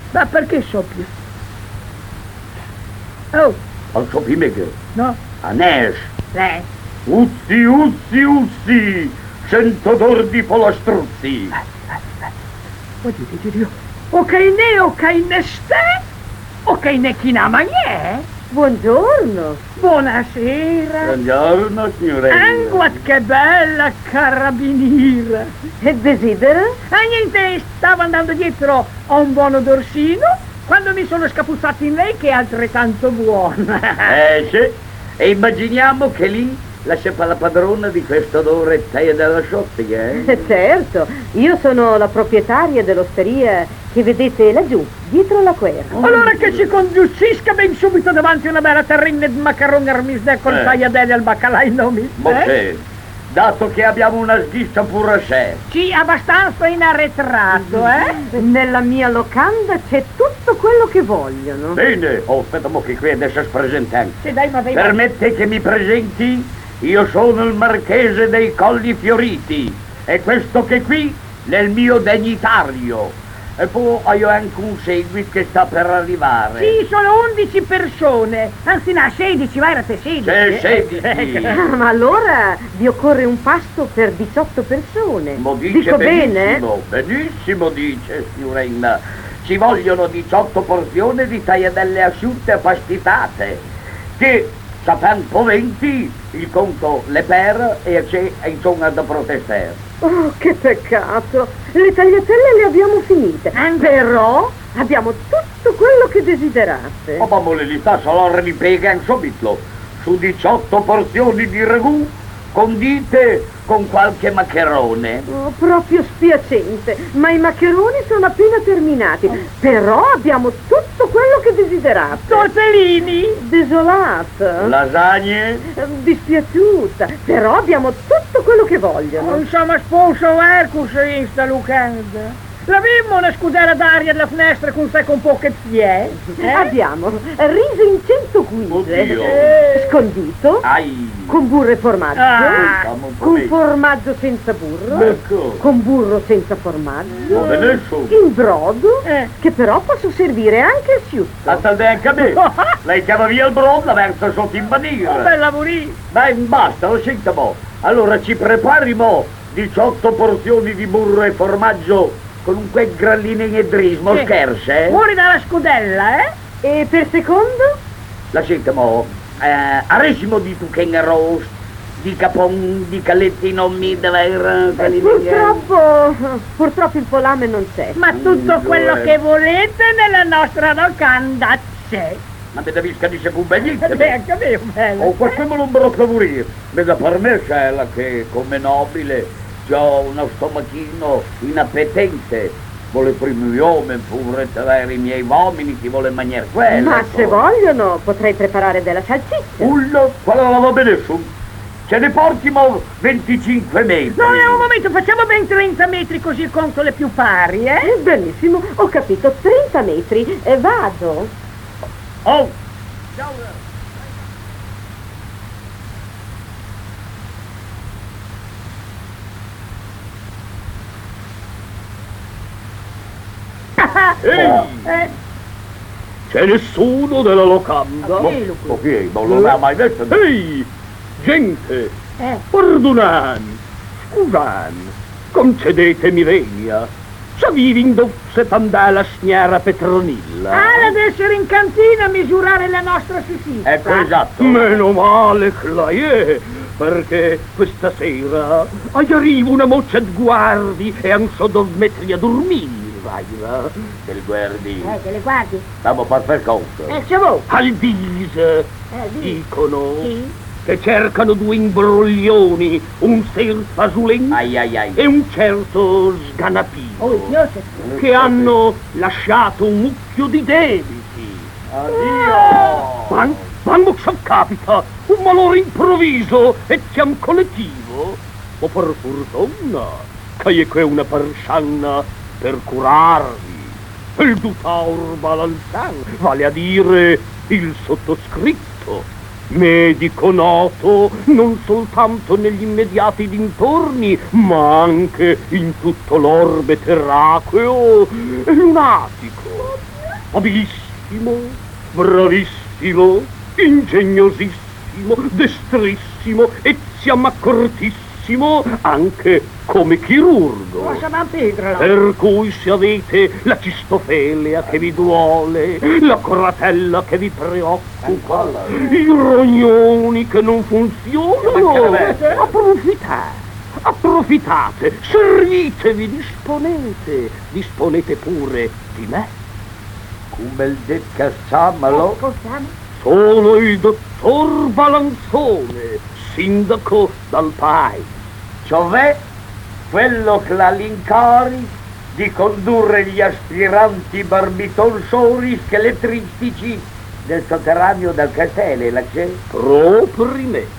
Ma perché soppia? Oh, Non so più che. no? Anesh. Sì. Uzzi, sento odor di polastruzzi. Oddio. Ok ne ste? Ok ne chi namagné? Buongiorno. Buonasera. Buongiorno, signorina. Anguat che bella carabiniera. E desidera? Niente, stavo andando dietro a un buono dorsino quando mi sono scapuzzato in lei che è altrettanto buona. Sì. E immaginiamo che lì lascia per la padrona di questo odore taia della shottiga, Certo, io sono la proprietaria dell'osteria che vedete laggiù, dietro la guerra. Allora che ci conducisca ben subito davanti a una bella terrina di macaroni armisde con tagliadelli al baccalà in nomi. Sì. Dato che abbiamo una sghissa pure sé. Sì, abbastanza in arretrato, Nella mia locanda c'è tutto quello che vogliono. Bene. Oh, aspetta mo che qui adesso si presenta. Sì, dai, ma dai. Permette che mi presenti? Io sono il marchese dei Colli Fioriti e questo che qui è il mio degnitario. E poi ho anche un seguito che sta per arrivare. Sì, sono 11 persone. Anzi, no, 16, vai, erate 16. C'è 16. Ma allora vi occorre un pasto per 18 persone. Mo dice Dico bene? benissimo dice, signorina. Ci vogliono 18 porzioni di tagliatelle asciutte e pastitate, che sapendo 20 il conto le per e c'è insomma da protestare. Oh, che peccato! Le tagliatelle le abbiamo finite, però abbiamo tutto quello che desiderate. Ma mole li sta solo ripiega in subito. Su 18 porzioni di ragù condite con qualche maccherone. Oh, proprio spiacente, ma i maccheroni sono appena terminati, però abbiamo tutto quello che desiderate. Tortellini. Desolata. Lasagne? Dispiaciuta, però abbiamo tutto quello che vogliono. Insomma, sposo Ercus in sta lucanda. L'avemmo una scudera d'aria della finestra con sé con poche pie? Abbiamo riso in 100 guise, Oddio. scondito, Ai. con burro e formaggio, Siamo con come- formaggio senza burro, Ecco. con burro senza formaggio, Va benissimo. in brodo, che però posso servire anche asciutto. Attende anche a me. Lei chiama via il brodo, la verso sotto in Un bandiera. bel lavorino. Dai, basta, lo senta mo. Allora ci prepari mo 18 porzioni di burro e formaggio con un quel grallineedrismo, Sì. scherza, Fuori dalla scudella, E per secondo? La senta mo, aresimo di tuchen roast, di capon, di caletti non mi deve Purtroppo il polame non c'è. Ma tutto quello che volete nella nostra locanda c'è. Ma mi devi scadere più benissimo. Anche a me, un bello. O qualcuno non me lo favorire. Veda per me c'è la che come nobile ho uno stomachino inappetente. Vuole primo uomo, pure avere i miei uomini, chi vuole mangiare quello. Ma se vogliono potrei preparare della salsiccia. Quella la va benissimo. Ce ne portimo 25 metri. No, un momento, facciamo ben 30 metri così il conto le più pari, Benissimo, ho capito, 30 metri. Vado. Oh! Ehi! C'è nessuno della locanda? Ok, non l'aveva mai detto. Ehi, gente, perdonami, scusami, concedetemi venia. Savivi indosse tandà la signora Petronilla? ad essere in cantina a misurare la nostra salsiccia. Ecco, esatto. Meno male che lei è, perché questa sera arriva una moccia di guardi e non so dove metterli a dormire, vai là. Te li guardi. Te le guardi? Stiamo per far conto. Se vuoi. Al Dise dicono Sì. che cercano due imbroglioni, un ser fasulento Ai ai ai. e un certo sganapino, Oh, Dios. che hanno lasciato un mucchio di debiti. Addio! Quando ci capita un malore improvviso e siamo collettivo, o per fortuna che è qui una persona per curarvi, il dottor Balanzan, vale a dire il sottoscritto, medico noto non soltanto negli immediati dintorni, ma anche in tutto l'orbe terracqueo e lunatico. abilissimo, bravissimo, ingegnosissimo, destrissimo e siamo accortissimo anche come chirurgo. Lascia mantenere. Per cui se avete la cistofelea che vi duole, la coratella che vi preoccupa, i rognoni che non funzionano, approfittate, servitevi, disponete pure di me. Come il detto Samalo? Sono il dottor Balanzone, sindaco dal paese. Cioè quello che ha l'incarico di condurre gli aspiranti barbitonsori scheletristici del sotterraneo del castello, la c'è? Proprio me.